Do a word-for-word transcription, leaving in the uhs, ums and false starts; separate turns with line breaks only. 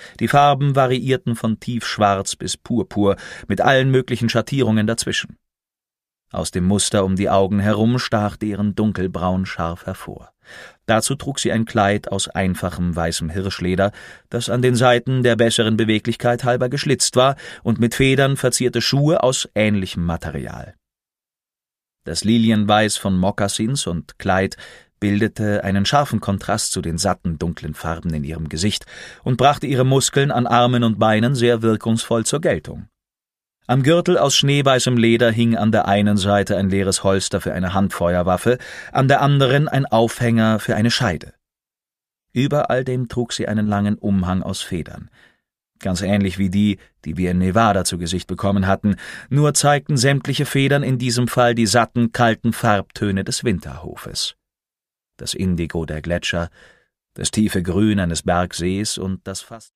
Die Farben variierten von tiefschwarz bis purpur, mit allen möglichen Schattierungen dazwischen. Aus dem Muster um die Augen herum stach deren dunkelbraun scharf hervor. Dazu trug sie ein Kleid aus einfachem weißem Hirschleder, das an den Seiten der besseren Beweglichkeit halber geschlitzt war, und mit Federn verzierte Schuhe aus ähnlichem Material. Das Lilienweiß von Mokassins und Kleid bildete einen scharfen Kontrast zu den satten, dunklen Farben in ihrem Gesicht und brachte ihre Muskeln an Armen und Beinen sehr wirkungsvoll zur Geltung. Am Gürtel aus schneeweißem Leder hing an der einen Seite ein leeres Holster für eine Handfeuerwaffe, an der anderen ein Aufhänger für eine Scheide. Über all dem trug sie einen langen Umhang aus Federn, ganz ähnlich wie die, die wir in Nevada zu Gesicht bekommen hatten, nur zeigten sämtliche Federn in diesem Fall die satten, kalten Farbtöne des Winterhofes. Das Indigo der Gletscher, das tiefe Grün eines Bergsees und das fast